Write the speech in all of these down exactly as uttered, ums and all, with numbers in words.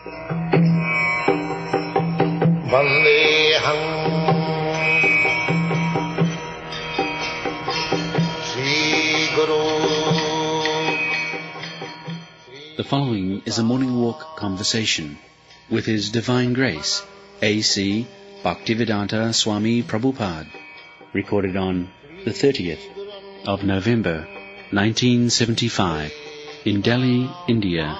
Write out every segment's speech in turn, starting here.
Vandeham Sri Guru. The following is a morning walk conversation with His Divine Grace, A C Bhaktivedanta Swami Prabhupada, recorded on the thirtieth of November, nineteen seventy-five, in Delhi, India.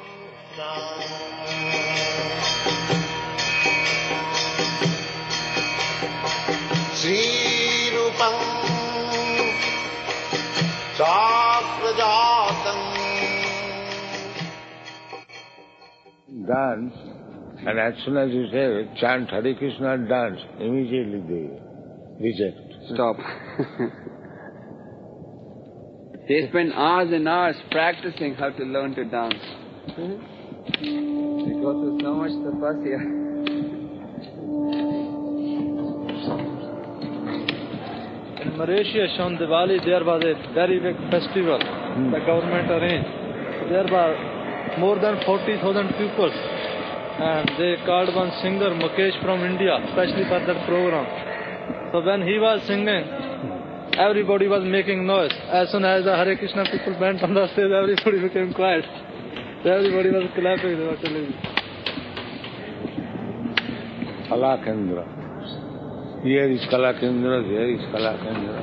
Sri Rupam Chakrajatam. Dance, and as soon as you say chant Hare Krishna, dance, immediately they reject. Stop. They spend hours and hours practicing how to learn to dance. They go through so much tapasya. In Mauritius on Diwali there was a very big festival hmm. the government arranged. There were more than forty thousand people and they called one singer Mukesh from India especially for that program. So when he was singing, everybody was making noise. As soon as the Hare Krishna people went on the stage, everybody became quiet. Everybody was clapping, they were telling me. Kala Kendra. Here is Kala Kendra, here is Kala Kendra.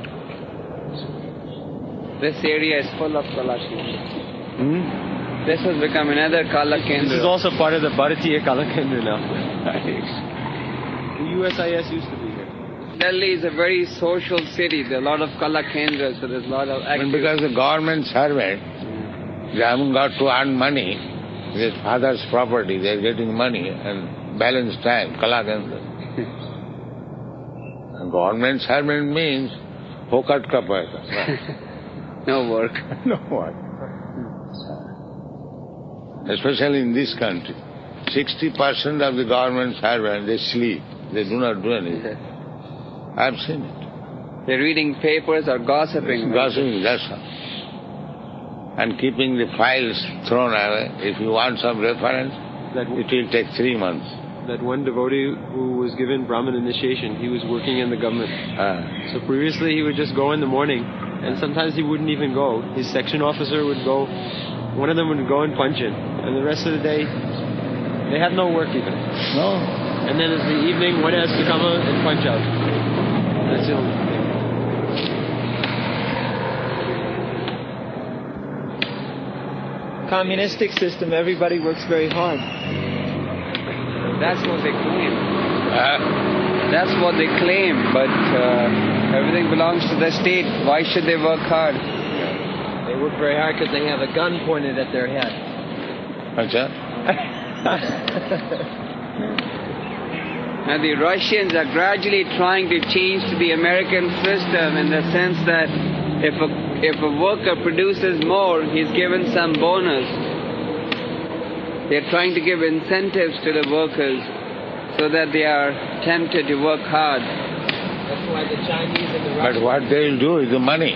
This area is full of Kala Kendra. Hmm? This has become another Kala Kendra. This is also part of the Bharatiya Kala Kendra now. The U S I S used to be here. Delhi is a very social city. There are a lot of Kala Kendras, so there's a lot of activity. And because the government servant, they haven't got to earn money, their father's property, they're getting money and balance time, Kala Kendra. Government servant means fokat ka paisa. No work. No work. Especially in this country. sixty percent of the government servants, they sleep. They do not do anything. I've seen it. They're reading papers or gossiping. Gossiping, that's all. And keeping the files thrown away. If you want some reference, that it will take three months. That one devotee who was given Brahmin initiation, he was working in the government. Ah. So previously he would just go in the morning, and sometimes he wouldn't even go. His section officer would go, one of them would go and punch in, and the rest of the day, they had no work even. No. And then in the evening, one has to come out and punch out. That's the only thing. Communistic system, everybody works very hard. That's what they claim. Uh, That's what they claim, but uh, everything belongs to the state. Why should they work hard? They work very hard because they have a gun pointed at their head. Acha? Now the Russians are gradually trying to change to the American system in the sense that if a, if a worker produces more, he's given some bonus. They're trying to give incentives to the workers so that they are tempted to work hard. That's why the Chinese and the Russians... But what they'll do is the money.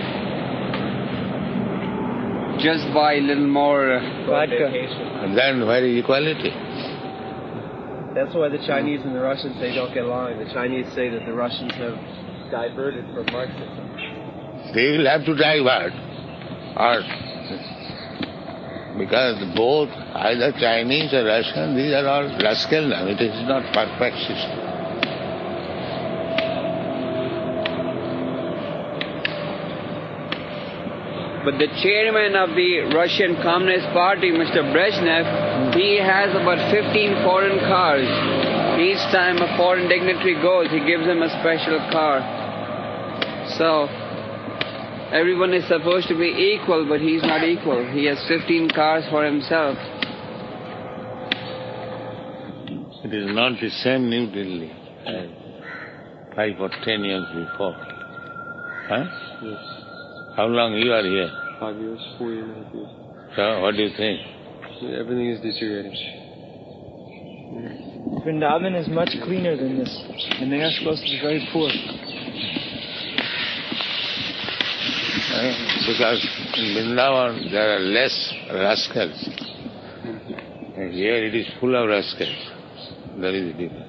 Just buy a little more uh, vodka. And then very equality. That's why the Chinese and the Russians, they don't get along. The Chinese say that the Russians have diverted from Marxism. They will have to divert. Or because both, either Chinese or Russian, these are all rascal now. It is not perfect system. But the chairman of the Russian Communist Party, Mister Brezhnev, he has about fifteen foreign cars. Each time a foreign dignitary goes, he gives him a special car. So, everyone is supposed to be equal, but he's not equal. He has fifteen cars for himself. It is not the same New Delhi as five or ten years before. Huh? Yes. How long you are here? Five years, four years, and a half years. So, what do you think? Everything is deteriorating. Vrindavan is much cleaner than this, and they are supposed to be very poor. Because in Vrindavan there are less rascals. And here it is full of rascals. That is the difference.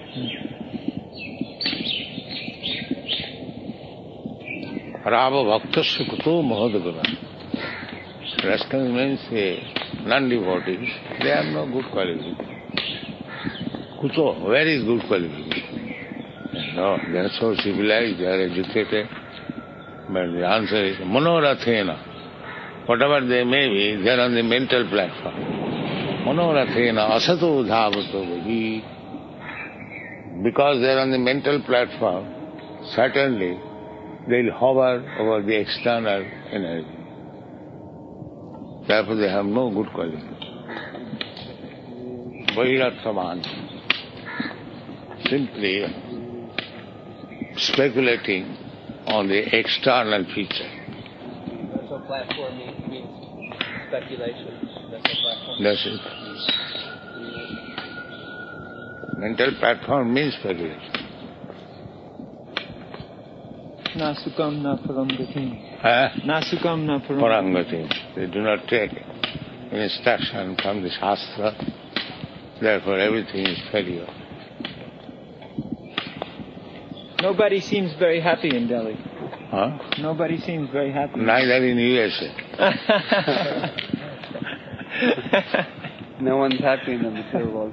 Rava Bhaktasya Kuto Mahadaguna. Rascals means uh, non-devotees. They have no good qualification. Kuto, where is good qualification? No, they are so civilized, they are educated. But the answer is Manorathena. Whatever they may be, they are on the mental platform. Manorathena asato dhavato vahi. Because they are on the mental platform, certainly they will hover over the external energy. Therefore they have no good quality. Vahirathaman. Simply speculating on the external feature. That's what platform means, means speculation. That's what platform That's it. Mental platform means speculation. Na sukam na paramgatim. Huh? Na sukam na paramgatim. Parangatim. They do not take instruction from the Shastra. Therefore everything is failure. Nobody seems very happy in Delhi. Huh? Nobody seems very happy. Neither in U S A. No one's happy in the material world.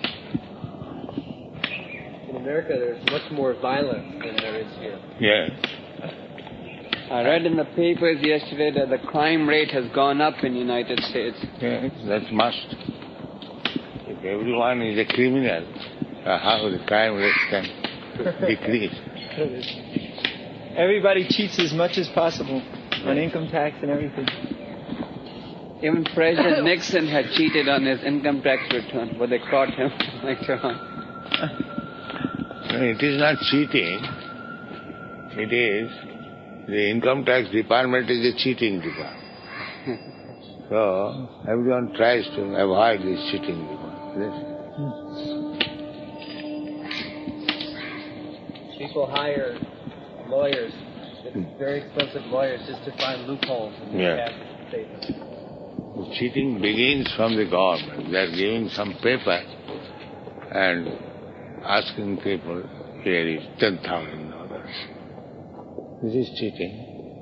In America, there's much more violence than there is here. Yes. I read in the papers yesterday that the crime rate has gone up in the United States. Yes, that must. If everyone is a criminal, uh, how the crime rate can decrease? Everybody cheats as much as possible on income tax and everything. Even President Nixon had cheated on his income tax return, but they caught him later on. No, it is not cheating. It is, the income tax department is a cheating department. So, everyone tries to avoid this cheating department. People hire lawyers, very expensive lawyers, just to find loopholes in the Yeah. tax statement. The cheating begins from the government. They are giving some paper and asking people, here is ten thousand dollars. This is cheating.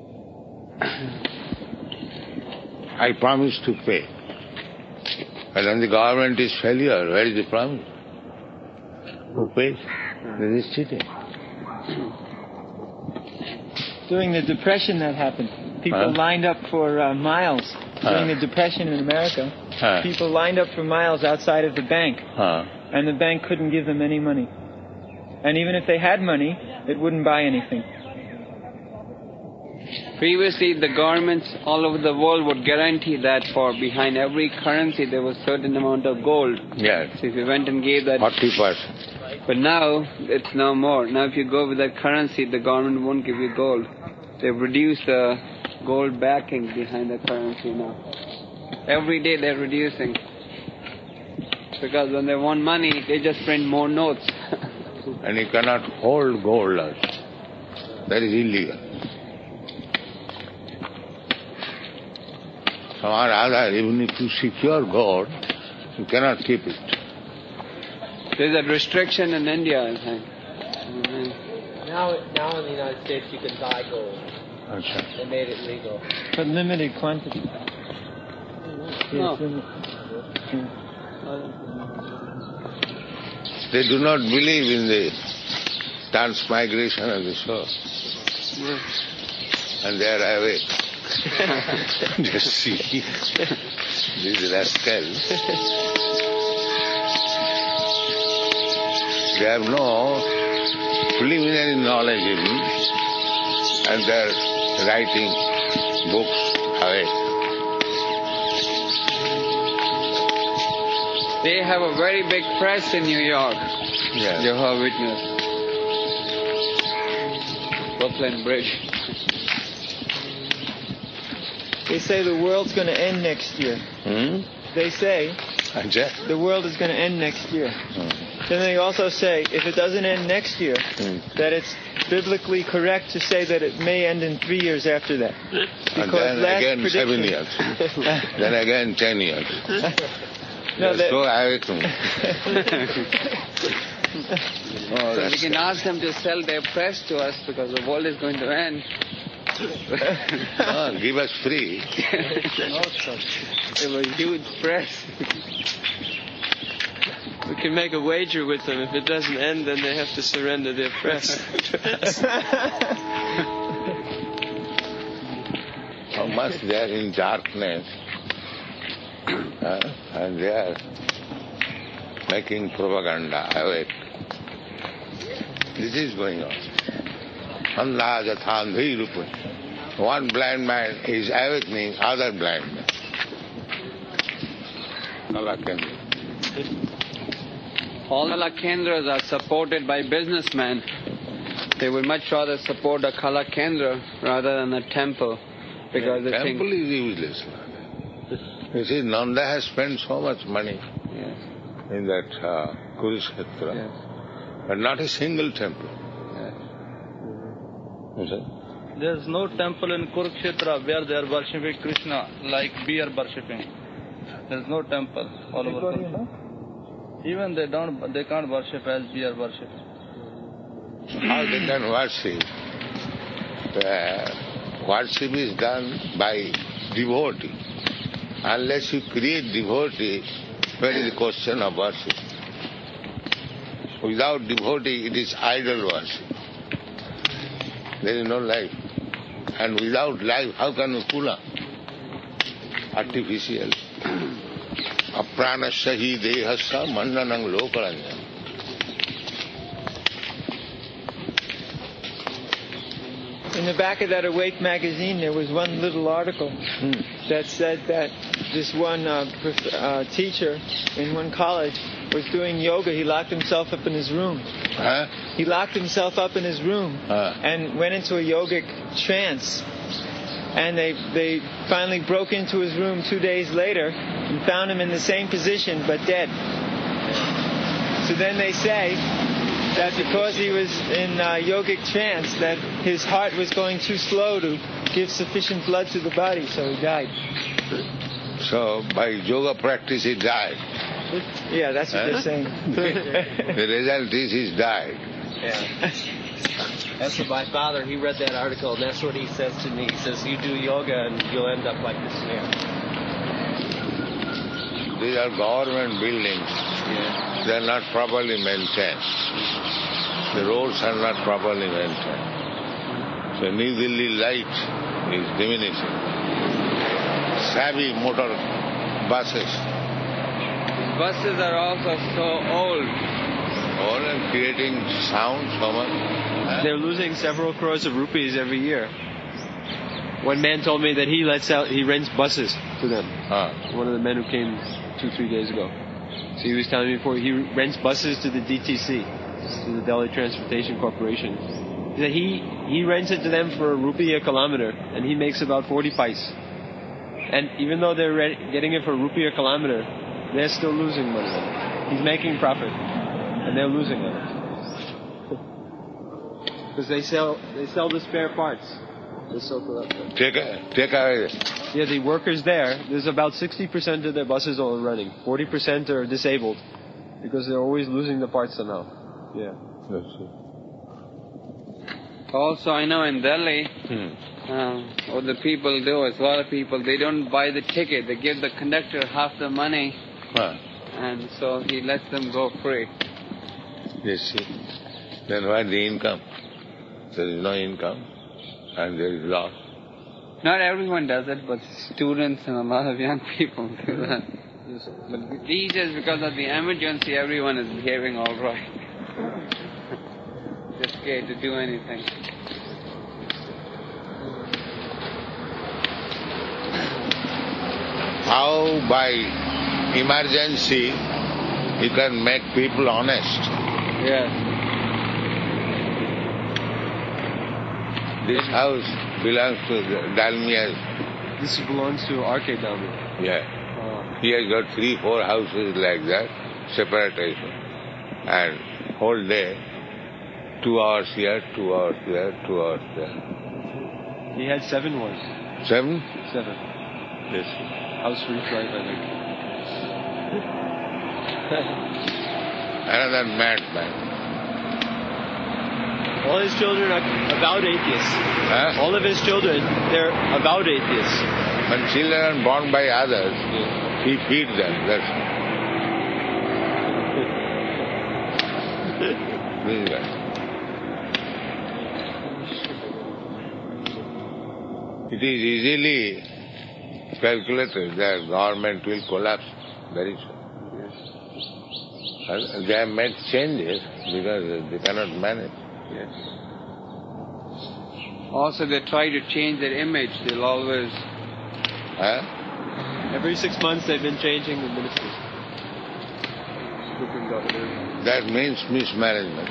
I promise to pay. But when the government is failure, where is the promise? Who pays? This is cheating. During the Depression that happened, people Huh? lined up for uh, miles. During Huh? the Depression in America, Huh? people lined up for miles outside of the bank, Huh? and the bank couldn't give them any money. And even if they had money, it wouldn't buy anything. Previously, the governments all over the world would guarantee that for behind every currency there was certain amount of gold. Yes. So if you went and gave that, Forty percent. but now it's no more. Now if you go with that currency, the government won't give you gold. They've reduced the gold backing behind the currency now. Every day they're reducing. Because when they want money, they just print more notes. And you cannot hold gold also. That is illegal. Somehow or other, even if you secure gold, you cannot keep it. There's a restriction in India, I think. Now, now in the United States, you can buy gold. Achha. They made it legal. But limited quantity. No. They do not believe in the transmigration of the soul. And they are awake. Just see these rascals. They have no preliminary knowledge even, and they are writing books away. They have a very big press in New York. Yes. Jehovah's Witness. Brooklyn Bridge. They say the world's going to end next year. Hmm? They say Ajay? the world is going to end next year. Hmm. Then they also say if it doesn't end next year, Hmm. that it's biblically correct to say that it may end in three years after that. And Because then last again prediction- seven years. Then again ten years. No, that, so awakening. Oh, So we can ask them to sell their press to us because the world is going to end. Oh, give us free. They were huge press. We can make a wager with them. If it doesn't end, then they have to surrender their press. How much they are in darkness, uh, and they are making propaganda awake. This is going on. Andha jathandhi rupa. One blind man is awakening other blind man. Allah can. All the Kendras are supported by businessmen. They would much rather support a Kala Kendra rather than a temple. Because The they temple think, is useless. You see, Nanda has spent so much money yes, in that uh, Kurukshetra, yes, but not a single temple. yes. You see? There's no temple in Kurukshetra where they are worshipping Krishna like we are worshipping. There's no temple all over Kurukshetra. Even they don't, they can't worship as we are worshipping. How they can worship? Uh, worship is done by devotee. Unless you create devotee, where is the question of worship? Without devotee, it is idol worship. There is no life. And without life, how can you pull up? Artificial. Apranasya hi dehasya mandanang lokaranjana. in the back of that Awake magazine, there was one little article Hmm. that said that this one uh, prof- uh, teacher in one college was doing yoga. He locked himself up in his room. Huh? He locked himself up in his room Ah. and went into a yogic trance. And they they finally broke into his room two days later and found him in the same position but dead. So then they say that because he was in uh, yogic trance, that his heart was going too slow to give sufficient blood to the body, so he died. So by yoga practice he died. Yeah, that's what Huh? they're saying. The result is he's died. Yeah. That's what my father, he read that article, and that's what he says to me. He says, you do yoga and you'll end up like this man. These are government buildings. Yeah. They are not properly maintained. The roads are not properly maintained. So New Delhi light is diminishing. Savvy motor buses, Buses are also so old. all are creating sound so much. Huh? They're losing several crores of rupees every year. One man told me that he lets out, he rents buses to them. Ah. One of the men who came two, three days ago. So he was telling me before, he rents buses to the D T C, to the Delhi Transportation Corporation. He said he, he rents it to them for a rupee a kilometer, and he makes about forty pice. And even though they're re- getting it for a rupee a kilometer, they're still losing money on it. He's making profit, and they're losing on it. Because they sell, they sell the spare parts. They're so corrupt. Take, a, take away. Yeah, the workers there, there's about sixty percent of their buses are running. forty percent are disabled because they're always losing the parts somehow. Yeah. That's it. Also, I know in Delhi, Hmm. uh, what the people do is a lot of people, they don't buy the ticket. They give the conductor half the money, Huh. and so he lets them go free. You see. Then where the income? There is no income, and there is loss. Not everyone does it, but students and a lot of young people do that. But these days, because of the emergency, everyone is behaving all right. Just scared to do anything. How by emergency you can make people honest. Yes. This house belongs to the Dalmia's. This belongs to R K Dalmia. Yeah. Uh, He has got three, four houses like that, separation. And whole day, two hours here, two hours there, two hours there. he had seven ones. Seven? Seven. Yes. House for each wife, I think. Another madman. All his children are avowed atheists. Huh? All of his children, they're avowed atheists. When children are born by others, he feeds them. That's this is right. It is easily calculated that government will collapse very soon. And they have made changes because they cannot manage. Yes. Also, they try to change their image. They'll always. Huh? Every six months they've been changing the ministers. That means mismanagement.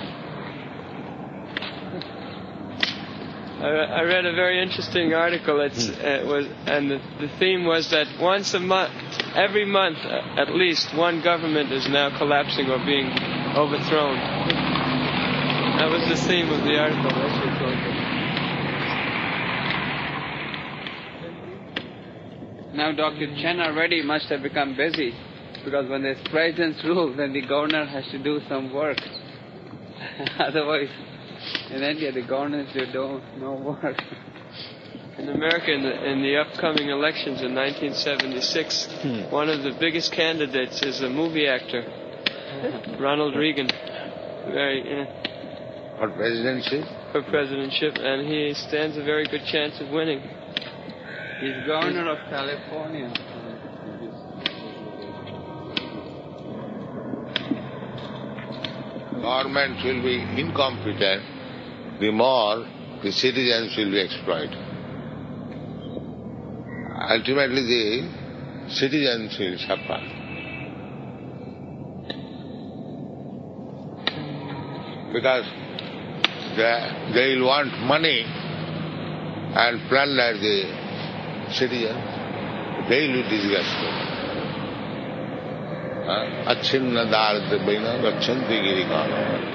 I, I read a very interesting article. It's, uh, it was, and the, the theme was that once a month, every month, uh, at least one government is now collapsing or being overthrown. That was the theme of the article. Now Doctor Chen already must have become busy, because when there's president's rule, then the governor has to do some work. Otherwise, in India, the governors do no work. In America, in the, in the upcoming elections in nineteen seventy-six, hmm. one of the biggest candidates is a movie actor, Ronald Reagan. Very, uh, For presidency? For presidentship, and he stands a very good chance of winning. He's governor of California. Government will be incompetent, the more the citizens will be exploited. Ultimately, the citizens will suffer. Because they, they will want money and plunder the citizens. They will be disgusted. अच्छिन्न दारिद्र्य गच्छन्ति गिरिकाम